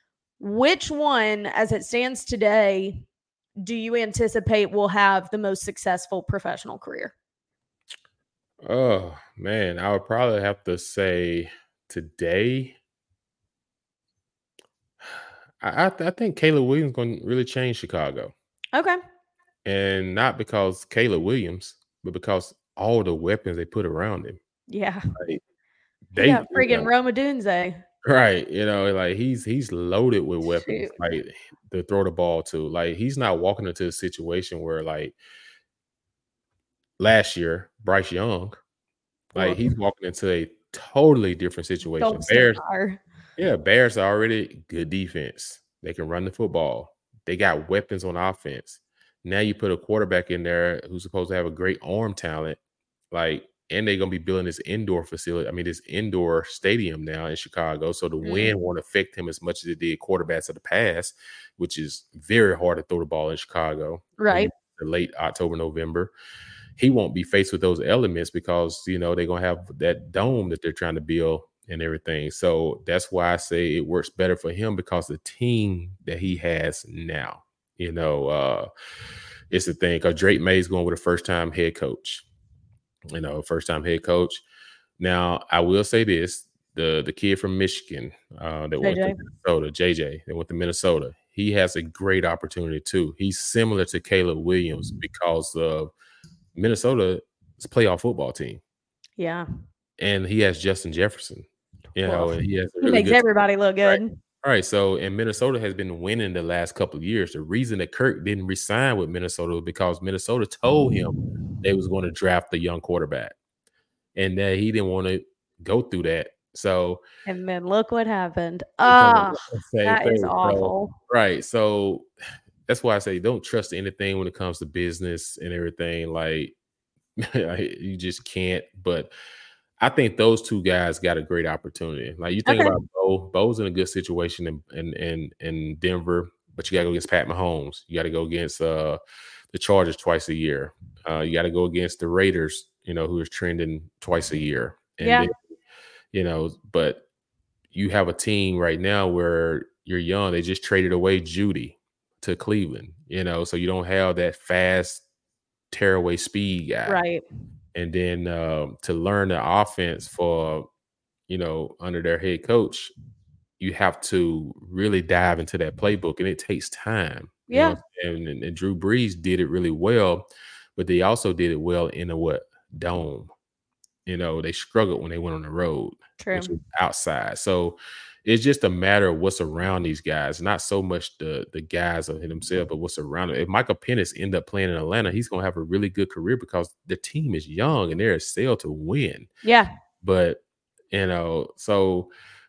G: Which one, as it stands today, do you anticipate will have the most successful professional career?
H: Oh, man, I would probably have to say today. I, I, th- I think Caleb Williams going to really change Chicago.
G: Okay.
H: And not because Caleb Williams, but because all the weapons they put around him.
G: Yeah.
H: Like,
G: They
H: they
G: got
H: you
G: friggin'
H: know,
G: Roma Dunze.
H: right. You know, like he's he's loaded with weapons,
G: Shoot.
H: like to throw the ball to. Like, he's not walking into a situation where, like, last year, Bryce Young, like
G: Well,
H: he's walking into a totally different situation.
G: Golden State
H: Bears,
G: Fire.
H: yeah, Bears are already good defense. They can run the football. They got weapons on offense. Now you put a quarterback in there who's supposed to have a great arm talent, like, and they're gonna be building this indoor facility. I mean, this indoor stadium now in Chicago, so the
G: Mm.
H: wind won't affect him as much as it did quarterbacks of the past, which is very hard to throw the ball in Chicago.
G: Right.
H: In late October, November, he won't be faced with those elements because you know they're gonna have that dome that they're trying to build and everything. So that's why I say it works better for him because the team that he has now, you know, uh, it's the thing because Drake May's going with a first time head coach, you know, first time head coach. Now, I will say this, the, the kid from Michigan uh, that went
G: J J.
H: to Minnesota, J J, that went to Minnesota, he has a great opportunity too. He's similar to Caleb Williams because of Minnesota's playoff football team.
G: Yeah.
H: And he has Justin Jefferson, you know,
G: Well,
H: and he has a
G: He
H: really
G: makes
H: good
G: everybody look
H: Right.
G: good.
H: All right, so and Minnesota has been winning the last couple of years. The reason that Kirk didn't resign with Minnesota was because Minnesota told him they was going to draft the young quarterback. and that he didn't want to go through that. So,
G: and then look what happened. Oh, that is awful.
H: So, right. So that's why I say don't trust anything when it comes to business and everything. Like you just can't. But I think those two guys got a great opportunity. Like you think okay. about Bo. Bo's in a good situation in in in, in Denver, but you got to go against Pat Mahomes. You got to go against uh, the Chargers twice a year. Uh, you got to go against the Raiders, you know, who is trending twice a year. And
G: yeah.
H: Then, you know, but you have a team right now where you're young. They just traded away Judy to Cleveland, you know, so you don't have that fast tearaway speed guy.
G: Right.
H: And then um, to learn the offense for, you know, under their head coach, you have to really dive into that playbook, and it takes time.
G: Yeah.
H: You know? and, and, and Drew Brees did it really well, but they also did it well in a what? Dome. You know, they struggled when they went on the road,
G: True.
H: Which was outside. So it's just a matter of what's around these guys, not so much the the guys of themselves, but what's around them. If Michael Penix end up playing in Atlanta, he's going to have a really good career because the team is young and they're set to win.
G: Yeah.
H: But, you know, so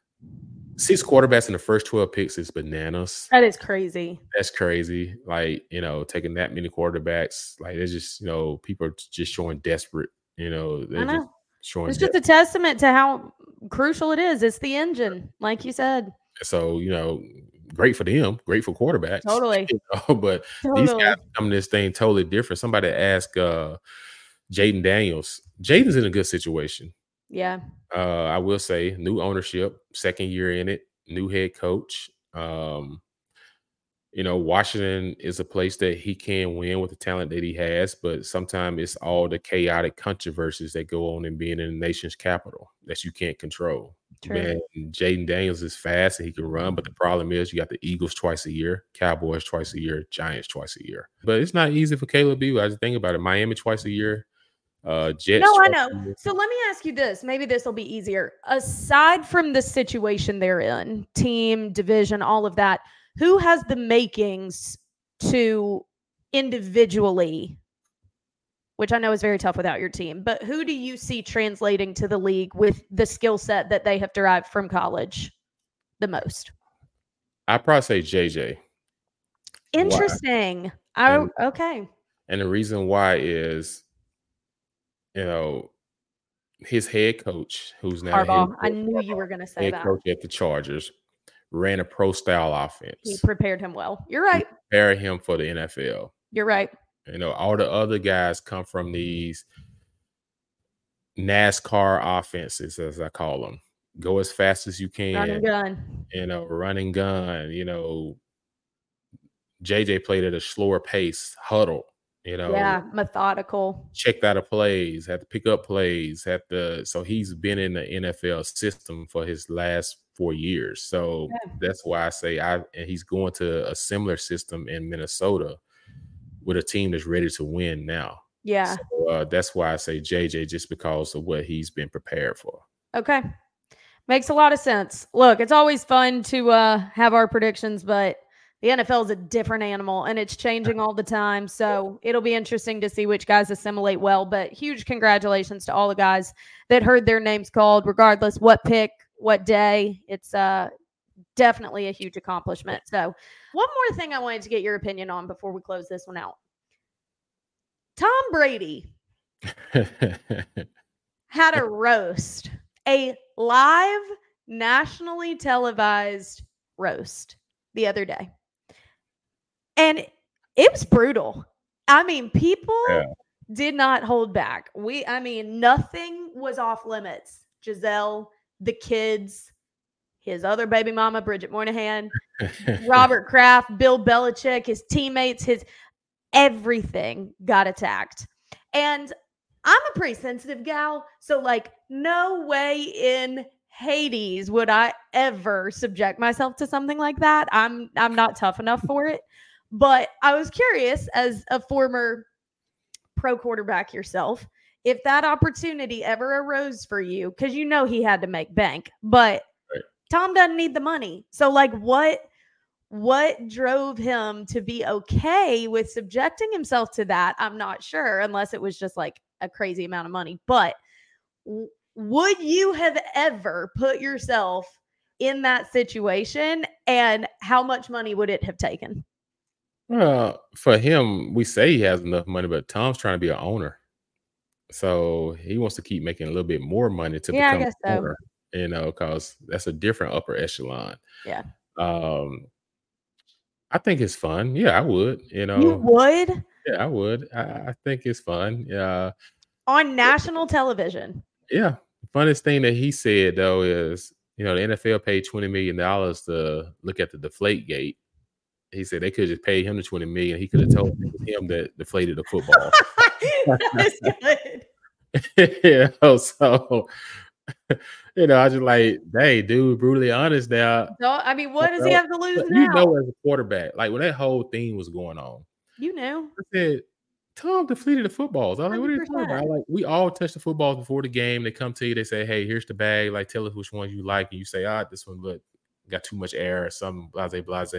H: six quarterbacks in the first twelve picks is bananas.
G: That is crazy.
H: That's crazy. Like, you know, taking that many quarterbacks, like it's just, you know, people are just showing desperate, you know, they're
G: I know.
H: just showing
G: it's
H: desperate.
G: just a testament to how crucial it is. It's the engine, like you said.
H: So, you know, great for them, great for quarterbacks.
G: Totally.
H: You know, but
G: totally.
H: These guys come this thing totally different. Somebody asked uh, Jaden Daniels. Jaden's in a good situation.
G: Yeah.
H: Uh, I will say new ownership, second year in it, new head coach. Um, you know, Washington is a place that he can win with the talent that he has, but sometimes it's all the chaotic controversies that go on in being in the nation's capital that you can't control.
G: True.
H: Jaden Daniels is fast and he can run, but the problem is you got the Eagles twice a year, Cowboys twice a year, Giants twice a year. But it's not easy for Caleb B. I just think about it. Miami twice a year. Uh, Jets.
G: No, I know. So let me ask you this. Maybe this will be easier. Aside from the situation they're in, team, division, all of that, who has the makings to individually, which I know is very tough without your team, but who do you see translating to the league with the skill set that they have derived from college the most?
H: I'd probably say J J.
G: Interesting. I, and, okay.
H: And the reason why is, you know, his head coach, who's now
G: Harbaugh.
H: Head
G: I knew you were going to say
H: head
G: that.
H: Coach at the Chargers, ran a pro style offense.
G: He prepared him well. You're right.
H: He prepared him for the N F L.
G: You're right.
H: You know, all the other guys come from these NASCAR offenses, as I call them. Go as fast as you can.
G: Run and gun.
H: You know, run and gun. You know, J J played at a slower pace, huddle. You know,
G: yeah, methodical.
H: Checked out of plays, had to pick up plays, had to. So he's been in the N F L system for his last four years. So yeah. That's why I say I. And he's going to a similar system in Minnesota with a team that's ready to win now.
G: Yeah,
H: so, uh, that's why I say J J, just because of what he's been prepared for.
G: Okay, makes a lot of sense. Look, it's always fun to uh, have our predictions, but the N F L is a different animal and it's changing all the time. So it'll be interesting to see which guys assimilate well, but huge congratulations to all the guys that heard their names called, regardless what pick, what day. It's uh, definitely a huge accomplishment. So one more thing I wanted to get your opinion on before we close this one out. Tom Brady had a roast, a live nationally televised roast the other day. And it was brutal. I mean, people yeah. did not hold back. We, I mean, nothing was off limits. Giselle, the kids, his other baby mama, Bridget Moynihan, Robert Kraft, Bill Belichick, his teammates, his everything got attacked. And I'm a pretty sensitive gal. So, like, no way in Hades would I ever subject myself to something like that. I'm I'm not tough enough for it. But I was curious, as a former pro quarterback yourself, if that opportunity ever arose for you, because you know he had to make bank, but right. Tom doesn't need the money. So, like, what what drove him to be okay with subjecting himself to that? I'm not sure, unless it was just like a crazy amount of money. But w- would you have ever put yourself in that situation, and how much money would it have taken?
H: Well, for him, we say he has enough money, but Tom's trying to be an owner. So he wants to keep making a little bit more money to
G: Yeah, I
H: become
G: guess
H: an
G: so.
H: owner, you know, because that's a different upper echelon.
G: Yeah.
H: Um, I think it's fun. Yeah, I would, you
G: You
H: know.
G: would?
H: Yeah, I would. I, I think it's fun. Yeah.
G: On national television.
H: Yeah. The funnest thing that he said, though, is, you know, the N F L paid twenty million dollars to look at the deflate gate. He said they could just pay him the twenty million dollars. He could have told him that deflated the football.
G: That's good.
H: You know, so, you know, I just like, dang, dude, brutally honest now.
G: So, I mean, what
H: You
G: does he
H: know,
G: have to lose
H: but
G: now?
H: You know, as a quarterback, like when that whole thing was going on,
G: You knew.
H: I said, Tom deflated the footballs. I was like, what are you talking about? Like, we all touch the footballs before the game. They come to you, they say, hey, here's the bag. Like, tell us which ones you like. And you say, ah, this one look got too much air or some blase blase.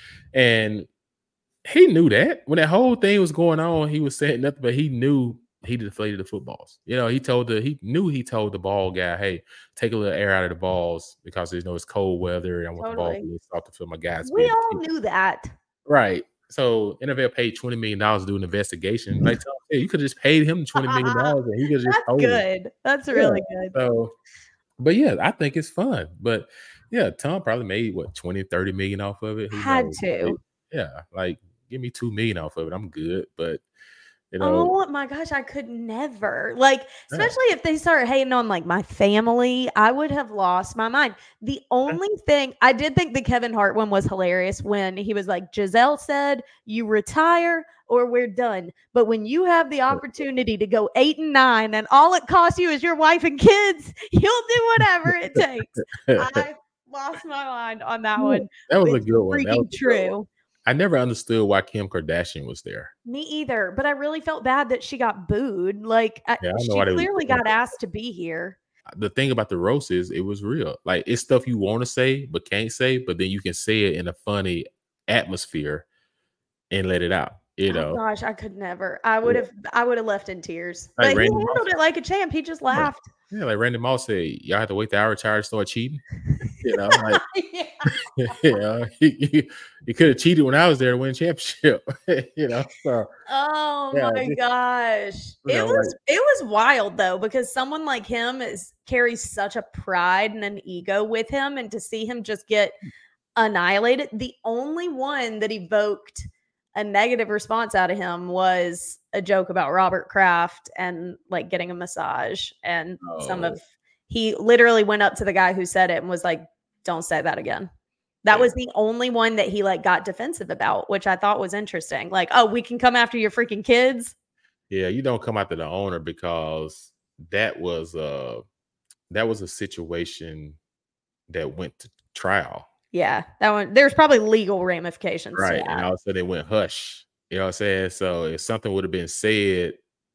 H: And he knew that. When that whole thing was going on, he was saying nothing, but he knew he deflated the footballs. You know, he told the he knew he told the ball guy, hey, take a little air out of the balls because you know it's cold weather and I want
G: Totally.
H: the ball to be soft to feel my guys.
G: We all knew that.
H: Right. So N F L paid twenty million dollars to do an investigation. Like, hey, you could have just paid him twenty million dollars and he could just
G: That's
H: told him.
G: good. That's really
H: Yeah.
G: good.
H: So, but yeah, I think it's fun. But yeah, Tom probably made what twenty, thirty million off of it. Who
G: Had
H: knows?
G: to.
H: Like, yeah, like give me two million off of it. I'm good. But you know,
G: Oh my gosh, I could never. Like,
H: Yeah.
G: especially if they start hating on like my family, I would have lost my mind. The only thing I did think the Kevin Hart one was hilarious when he was like, Giselle said, you retire or we're done. But when you have the opportunity to go eight and nine and all it costs you is your wife and kids, you'll do whatever it takes. I lost my mind on that one.
H: that was a
G: It's
H: good one. That
G: freaking
H: was a good one.
G: true.
H: I never understood why Kim Kardashian was there.
G: Me either, but I really felt bad that she got booed. Like, I,
H: Yeah, I don't know
G: she
H: why they was
G: clearly
H: doing
G: got
H: that.
G: asked to be here.
H: The thing about the roast is it was real. Like it's stuff you want to say but can't say, but then you can say it in a funny atmosphere and let it out. You know,
G: Oh gosh, I could never. I would have. I would have left in tears.
H: Like
G: But he
H: Randy
G: handled
H: Moss.
G: it like a champ. He just laughed.
H: yeah, like Randy Moss said, y'all have to wait till I retire to start cheating. You know, like you know, he, he, he could have cheated when I was there to win championship. You know, so
G: Oh
H: Yeah,
G: my
H: just-
G: gosh,
H: you
G: it
H: know,
G: was
H: like-
G: it was wild though, because someone like him is carries such a pride and an ego with him, and to see him just get annihilated. The only one that evoked a negative response out of him was a joke about Robert Kraft and like getting a massage, and some
H: Oh.
G: of he literally went up to the guy who said it and was like, "Don't say that again." That
H: Yeah.
G: was the only one that he like got defensive about, which I thought was interesting. Like, oh, we can come after your freaking kids.
H: yeah, you don't come after the owner because that was uh that was a situation that went to trial.
G: Yeah, that one. There's probably legal ramifications. to
H: Right.
G: that.
H: And all of a sudden it went hush. You know what I'm saying? So if something would have been said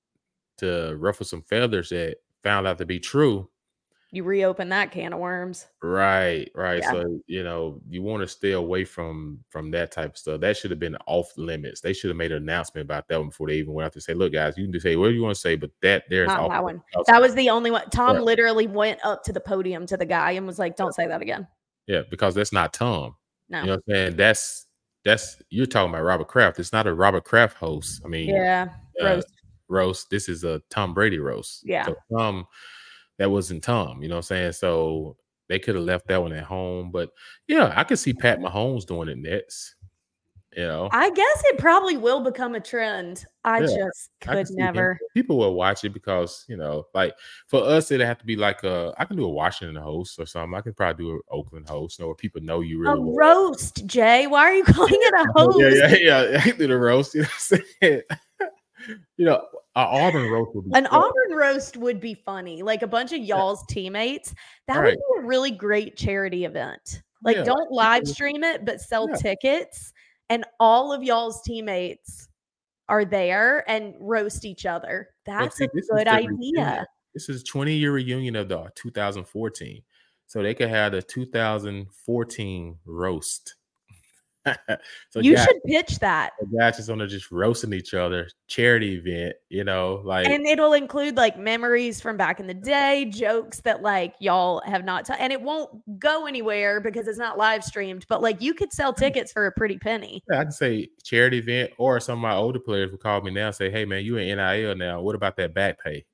H: to ruffle some feathers that found out to be true,
G: You reopen that can of worms.
H: right, right.
G: Yeah.
H: So you know, you want to stay away from from that type of stuff. That should have been off limits. They should have made an announcement about that one before they even went out to say, look, guys, you can just say whatever you want to say, but that there's
G: Not
H: off
G: that
H: limits.
G: one. That was the only one. Tom
H: Yeah.
G: literally went up to the podium to the guy and was like, "Don't say that again."
H: Yeah, because that's not Tom.
G: No.
H: You know what I'm saying? That's that's you're talking about Robert Kraft. It's not a Robert Kraft host. I mean,
G: Yeah.
H: uh,
G: Roast.
H: roast. This is a Tom Brady roast.
G: Yeah.
H: So Tom, that wasn't Tom. You know what I'm saying? So they could have left that one at home. But yeah, I could see Pat Mahomes doing it next. You know,
G: I guess it probably will become a trend. I
H: Yeah,
G: just
H: I
G: could
H: can see him.
G: never.
H: People will watch it because you know, like for us, it'd have to be like a. I can do a Washington host or something. I could probably do an Oakland host, you know, where people know you
G: A
H: really well.
G: roast, Jay. Why are you calling it a host?
H: Yeah, yeah, yeah. I can do the roast. You know what I'm saying? You know, an Auburn roast would be
G: An
H: fun.
G: Auburn roast would be funny. Like a bunch of y'all's teammates. That
H: Right.
G: would be a really great charity event. Like,
H: Yeah,
G: don't live stream it, but sell
H: Yeah.
G: tickets, and all of y'all's teammates are there and roast each other.
H: But
G: That's
H: see,
G: a
H: this is
G: good
H: the
G: idea.
H: reunion. This is twenty year reunion of the two thousand fourteen. So they could have the two thousand fourteen roast. so
G: you
H: guys,
G: should pitch that.
H: Guys just want to just roasting each other. Charity event, you know, like,
G: and it'll include like memories from back in the day, jokes that like y'all have not, t- and it won't go anywhere because it's not live streamed. But like you could sell tickets for a pretty penny.
H: Yeah, I can say charity event, or some of my older players will call me now and say, "Hey man, you in N I L now? What about that back pay?"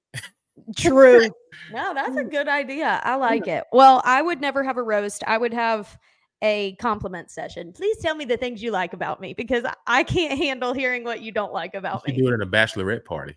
G: True. No, that's a good idea. I like it. Well, I would never have a roast. I would have a compliment session. Please tell me the things you like about me, because I can't handle hearing what you don't like about
H: you
G: me.
H: Do it at a bachelorette party.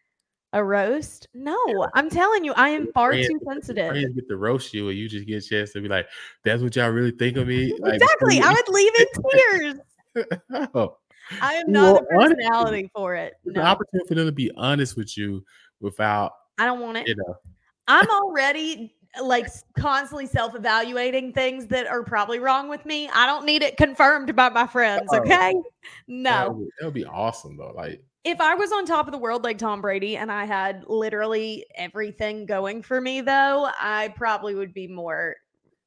G: A roast? No, I'm telling you, I am far friends, too sensitive.
H: Friends get to roast you, and you just get a chance to be like, "That's what y'all really think of me." Like,
G: exactly. I would leave in tears.
H: oh.
G: I am not the personality for it.
H: It's
G: no.
H: an opportunity for them to be honest with you without.
G: I don't want it.
H: You know,
G: I'm already like constantly self-evaluating things that are probably wrong with me. I don't need it confirmed by my friends. Okay. No.
H: That would, that would be awesome though. Like,
G: if I was on top of the world like Tom Brady and I had literally everything going for me though, I probably would be more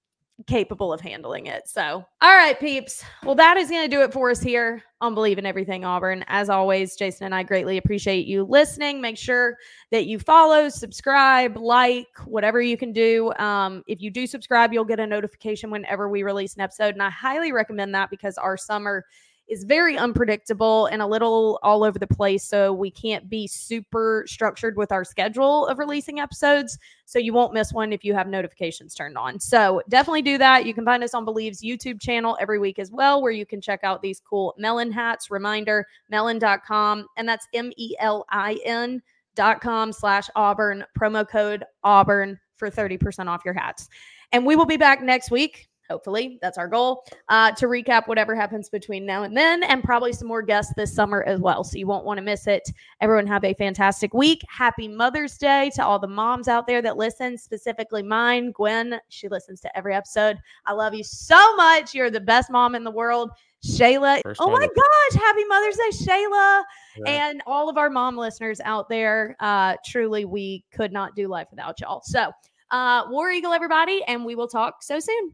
G: capable of handling it. So, all right, peeps. Well, that is going to do it for us here on Believe in Everything Auburn. As always, Jason and I greatly appreciate you listening. Make sure that you follow, subscribe, like, whatever you can do. Um, if you do subscribe, you'll get a notification whenever we release an episode. And I highly recommend that because our summer is very unpredictable and a little all over the place. So we can't be super structured with our schedule of releasing episodes. So you won't miss one if you have notifications turned on. So definitely do that. You can find us on Believe's YouTube channel every week as well, where you can check out these cool Melon hats. Reminder, melon dot com. And that's M E L I N dot com slash Auburn. Promo code Auburn for thirty percent off your hats. And we will be back next week. Hopefully, that's our goal, uh, to recap whatever happens between now and then, and probably some more guests this summer as well. So you won't want to miss it. Everyone have a fantastic week. Happy Mother's Day to all the moms out there that listen, specifically mine, Gwen. She listens to every episode. I love you so much. You're the best mom in the world. Shayla. First oh my gosh. Happy Mother's Day, Shayla. Yeah. And all of our mom listeners out there. Uh, truly, we could not do life without y'all. So uh, War Eagle, everybody, and we will talk so soon.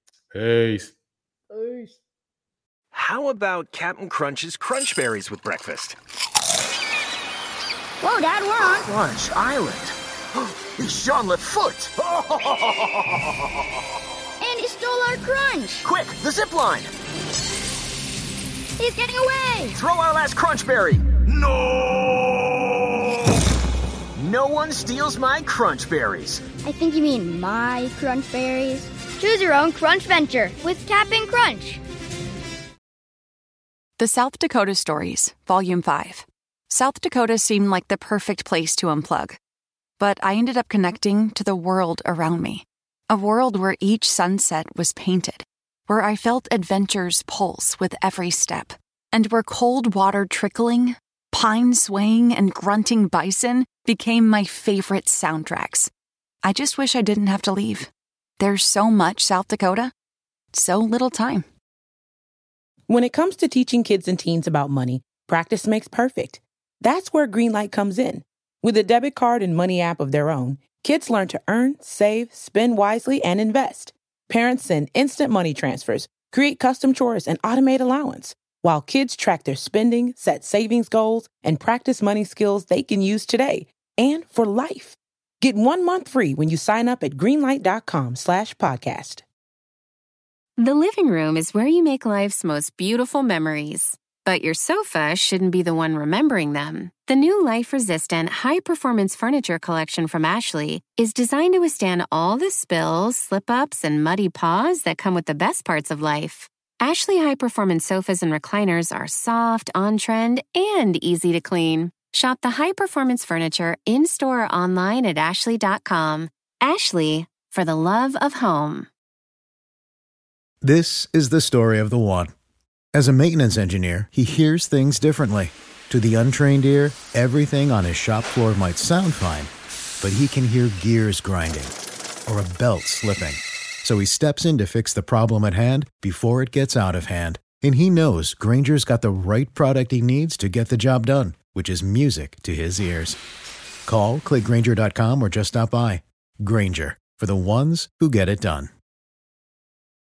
H: Peace.
G: Peace.
E: How about Captain Crunch's Crunch Berries with breakfast?
B: Whoa, Dad, we're on Crunch Island. It's Jean Lafoote.
F: And he stole our crunch.
B: Quick, the zip line.
F: He's getting away.
B: Throw our last Crunch Berry. No! No one steals my Crunch Berries.
F: I think you mean my Crunch Berries. Choose your own Crunch venture with Cap'n Crunch.
L: The South Dakota Stories, Volume five. South Dakota seemed like the perfect place to unplug. But I ended up connecting to the world around me. A world where each sunset was painted, where I felt adventure's pulse with every step, and where cold water trickling, pine swaying, and grunting bison became my favorite soundtracks. I just wish I didn't have to leave. There's so much South Dakota, so little time.
M: When it comes to teaching kids and teens about money, practice makes perfect. That's where Greenlight comes in. With a debit card and money app of their own, kids learn to earn, save, spend wisely, and invest. Parents send instant money transfers, create custom chores, and automate allowance, while kids track their spending, set savings goals, and practice money skills they can use today and for life. Get one month free when you sign up at greenlight.com slash podcast.
N: The living room is where you make life's most beautiful memories. But your sofa shouldn't be the one remembering them. The new life-resistant, high-performance furniture collection from Ashley is designed to withstand all the spills, slip-ups, and muddy paws that come with the best parts of life. Ashley high-performance sofas and recliners are soft, on-trend, and easy to clean. Shop the high-performance furniture in-store or online at ashley dot com. Ashley, for the love of home.
O: This is the story of the one. As a maintenance engineer, he hears things differently. To the untrained ear, everything on his shop floor might sound fine, but he can hear gears grinding or a belt slipping. So he steps in to fix the problem at hand before it gets out of hand. And he knows Grainger's got the right product he needs to get the job done, which is music to his ears. Call, click Grainger dot com, or just stop by. Grainger, for the ones who get it done.